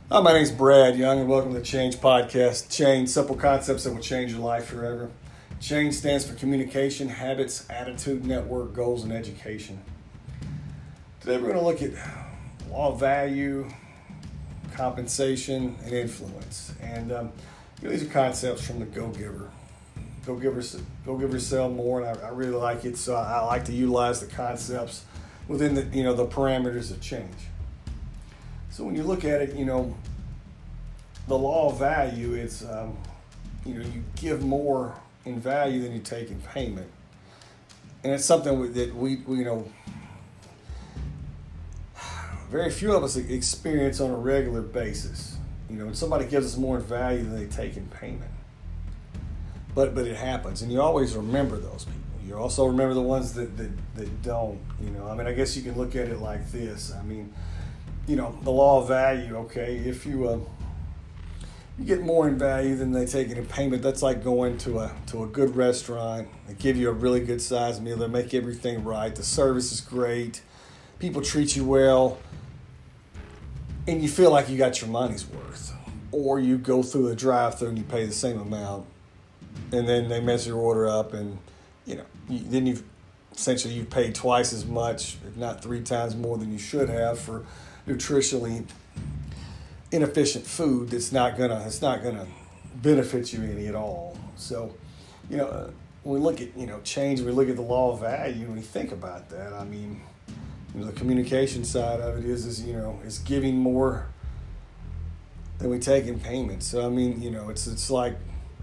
Hi, my name's Brad Young, and welcome to the Change Podcast. Change, simple concepts that will change your life forever. Change stands for communication, habits, attitude, network, goals, and education. Today we're going to look at law of value, compensation, and influence. And these are concepts from the Go-Giver. Go-Givers sell more, and I really like it, so I like to utilize the concepts within the parameters of change. So when you look at it, the law of value, it's, you give more in value than you take in payment. And it's something that we very few of us experience on a regular basis. When somebody gives us more in value than they take in payment. But it happens, and you always remember those people. You also remember the ones that don't, I guess you can look at it like this. The law of value, okay, if you get more in value than they take in payment, that's like going to a good restaurant. They give you a really good sized meal. They make everything right. The service is great. People treat you well. And you feel like you got your money's worth. Or you go through the drive-thru and you pay the same amount. And then they mess your order up, and then you've paid twice as much, if not 3 times more than you should have, for nutritionally inefficient food that's not gonna benefit you any at all. So, when we look at change, we look at the law of value, and we think about that. The communication side of it is giving more than we take in payment. So it's like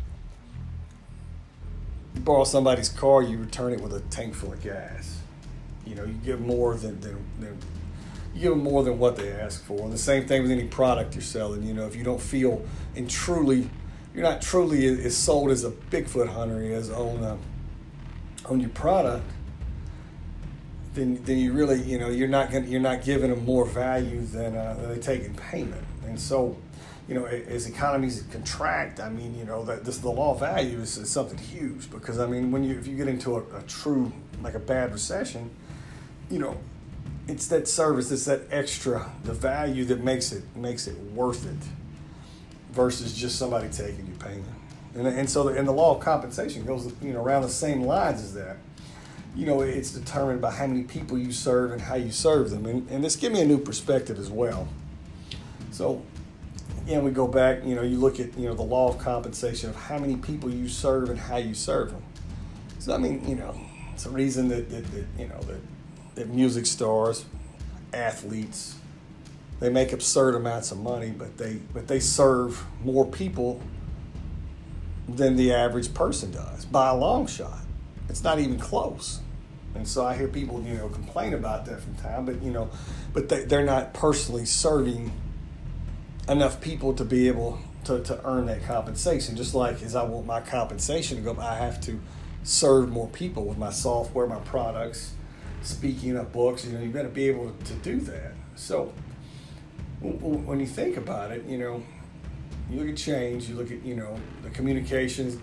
you borrow somebody's car, you return it with a tank full of gas. You give more than you give them more than what they ask for. And the same thing with any product you're selling. If you don't feel you're not truly as sold as a Bigfoot hunter is on your product, then you really you're not giving them more value than they take in payment. And so as economies contract, the law of value is something huge, because if you get into a true, like a bad recession, it's that service, it's that extra, the value that makes it worth it, versus just somebody taking your payment. And so the law of compensation goes around the same lines as that. It's determined by how many people you serve and how you serve them. And this gives me a new perspective as well. So again, we go back, you look at the law of compensation of how many people you serve and how you serve them. So it's a reason that music stars, athletes, they make absurd amounts of money, but they serve more people than the average person does by a long shot. It's not even close. And so I hear people complain about that from time, but they're not personally serving enough people to be able to earn that compensation. Just like as I want my compensation to go up, I have to serve more people with my software, my products, speaking of books. You got to be able to do that. So when you think about it, you look at change, you look at the communications,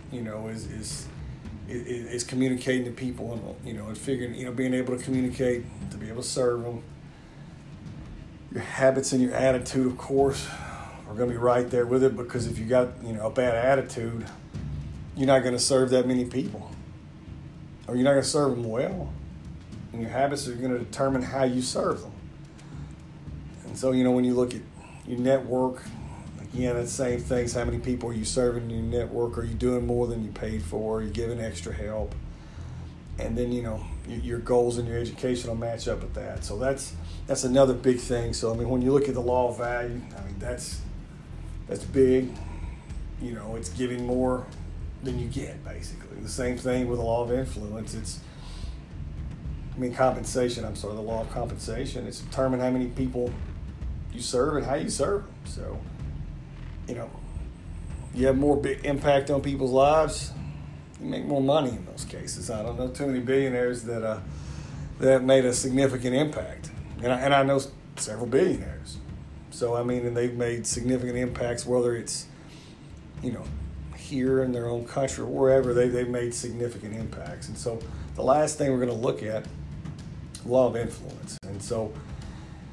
is communicating to people, and figuring, being able to communicate, to be able to serve them. Your habits and your attitude, of course, are going to be right there with it, because if you got a bad attitude, you're not going to serve that many people, or you're not going to serve them well. And your habits are going to determine how you serve them. And so, when you look at your network, again, it's the same things. How many people are you serving in your network? Are you doing more than you paid for? Are you giving extra help? And then, your goals and your education will match up with that. So that's another big thing. So, when you look at the law of value, that's big. It's giving more than you get, basically. The same thing with the law of influence. Compensation, the law of compensation. It's determine how many people you serve and how you serve them. So, you have more big impact on people's lives, you make more money in those cases. I don't know too many billionaires that have made a significant impact. And I know several billionaires. So, and they've made significant impacts, whether it's, here in their own country or wherever, they've made significant impacts. And so the last thing we're going to look at, law of influence. And so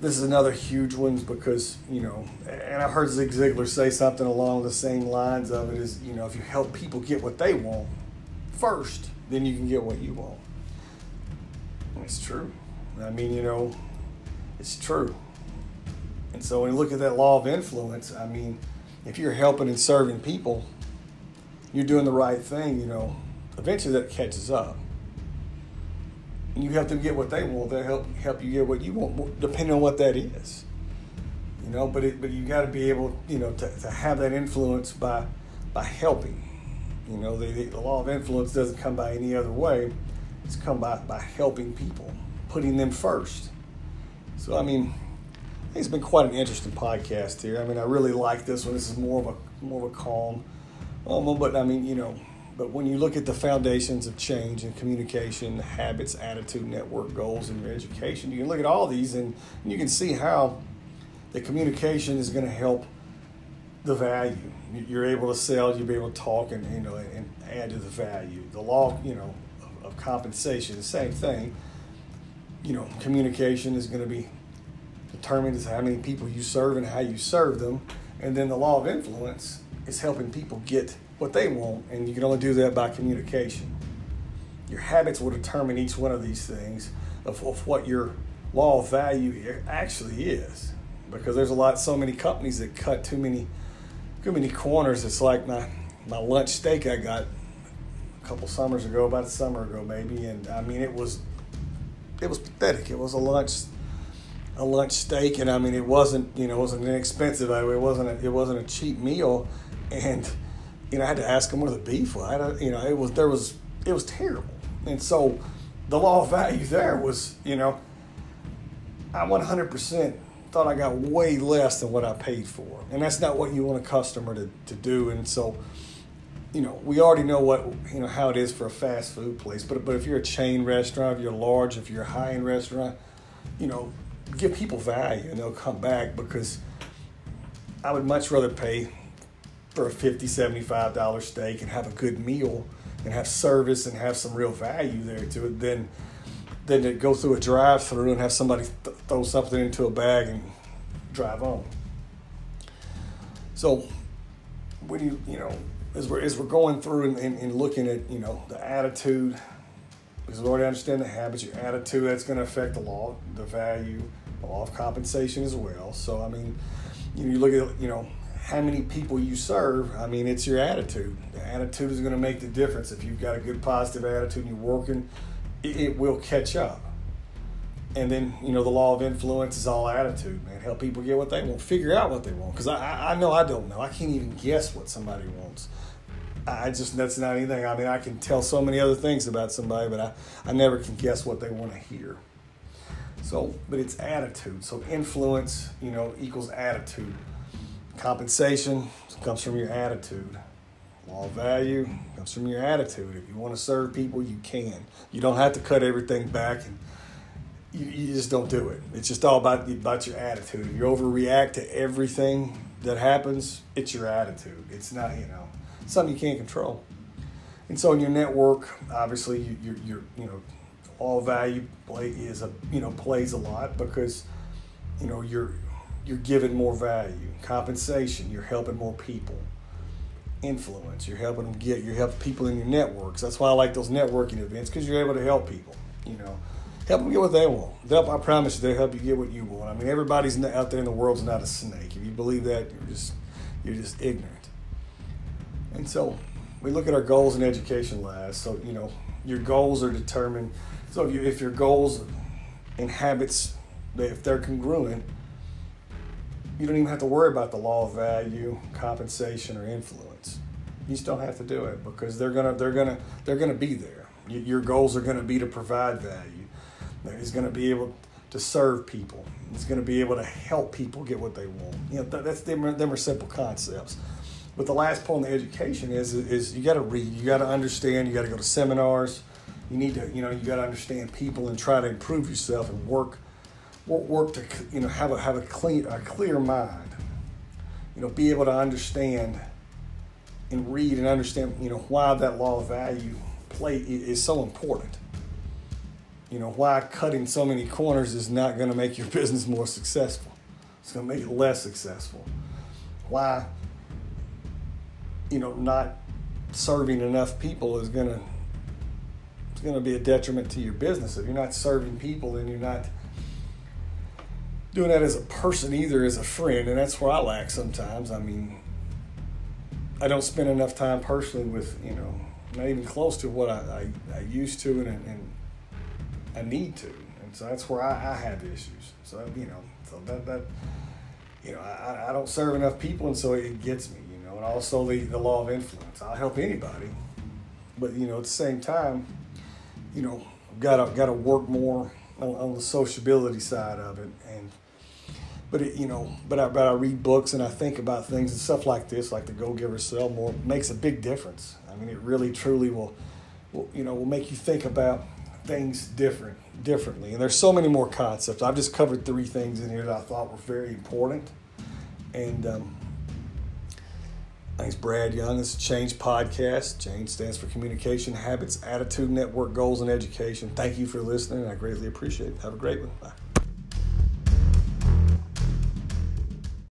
this is another huge one because, and I heard Zig Ziglar say something along the same lines of it is, if you help people get what they want first, then you can get what you want. And it's true. I mean, it's true. And so when you look at that law of influence, I mean, if you're helping and serving people, you're doing the right thing, eventually that catches up. And you help them get what they want, they'll help you get what you want, depending on what that is. But you got to be able, to have that influence by helping. The law of influence doesn't come by any other way. It's come by helping people, putting them first. So, I mean, I think it's been quite an interesting podcast here. I mean, I really like this one. This is more of a calm moment, but I mean, but when you look at the foundations of change and communication, habits, attitude, network, goals, and your education, you can look at all these and you can see how the communication is going to help the value. You're able to sell, you'll be able to talk and add to the value. The law, of compensation, the same thing. Communication is going to be determined as how many people you serve and how you serve them. And then the law of influence is helping people get what they want, and you can only do that by communication. Your habits will determine each one of these things of what your law of value actually is. Because there's so many companies that cut too many corners. It's like my lunch steak I got a couple summers ago, about a summer ago maybe, and I mean it was pathetic. It was a lunch steak, and I mean it wasn't inexpensive. It wasn't a cheap meal, and I had to ask them where the beef was. It was terrible. And so the law of value there was, I 100% thought I got way less than what I paid for. And that's not what you want a customer to do. And so, we already know how it is for a fast food place. But if you're a chain restaurant, if you're large, if you're a high-end restaurant, give people value and they'll come back, because I would much rather pay for a $50, $75 steak and have a good meal and have service and have some real value there to it than to go through a drive-through and have somebody throw something into a bag and drive on. So when as we're going through and looking at the attitude, because we already understand the habits, your attitude, that's going to affect the law, the value, the law of compensation as well. So I mean, you look at how many people you serve. I mean, it's your attitude. The attitude is going to make the difference. If you've got a good positive attitude and you're working, it will catch up. And then, the law of influence is all attitude, man. Help people get what they want. Figure out what they want. Because I know I don't know. I can't even guess what somebody wants. That's not anything. I mean, I can tell so many other things about somebody, but I never can guess what they want to hear. So, but it's attitude. So influence, equals attitude. Compensation comes from your attitude. Law of value comes from your attitude. If you want to serve people, you can. You don't have to cut everything back, and you just don't do it. It's just all about your attitude. If you overreact to everything that happens, it's your attitude. It's not, something you can't control. And so in your network, obviously, your law of value plays a lot, because you're giving more value. Compensation, you're helping more people. Influence, you're helping people in your networks. That's why I like those networking events, because you're able to help people. Help them get what they want. I promise you, they'll help you get what you want. I mean, everybody's out there in the world's not a snake. If you believe that, you're just ignorant. And so we look at our goals in education last. So your goals are determined. So if your goals and habits, if they're congruent, you don't even have to worry about the law of value, compensation, or influence. You just don't have to do it, because they're gonna be there. Your goals are gonna be to provide value. He's gonna be able to serve people. He's gonna be able to help people get what they want. Them are simple concepts. But the last point in the education is you got to read, you got to understand, you got to go to seminars. You need to you got to understand people and try to improve yourself and work to have a clear mind. Be able to understand and read and understand why that law of value is so important. why cutting so many corners is not going to make your business more successful. It's going to make it less successful. Why, not serving enough people is going to be a detriment to your business. If you're not serving people, then you're not doing that as a person either, as a friend, and that's where I lack sometimes. I mean, I don't spend enough time personally with, not even close to what I used to and I need to. And so that's where I have issues. So, I don't serve enough people, and so it gets me, and also the law of influence. I'll help anybody, but, at the same time, got to work more on the sociability side of it. But I read books and I think about things and stuff like this, like the Go Giver Sell More, makes a big difference. I mean, it really truly will make you think about things differently. And there's so many more concepts. I've just covered 3 things in here that I thought were very important. And my name's Brad Young. This is Change Podcast. Change stands for Communication, Habits, Attitude, Network, Goals, and Education. Thank you for listening. I greatly appreciate it. Have a great one. Bye.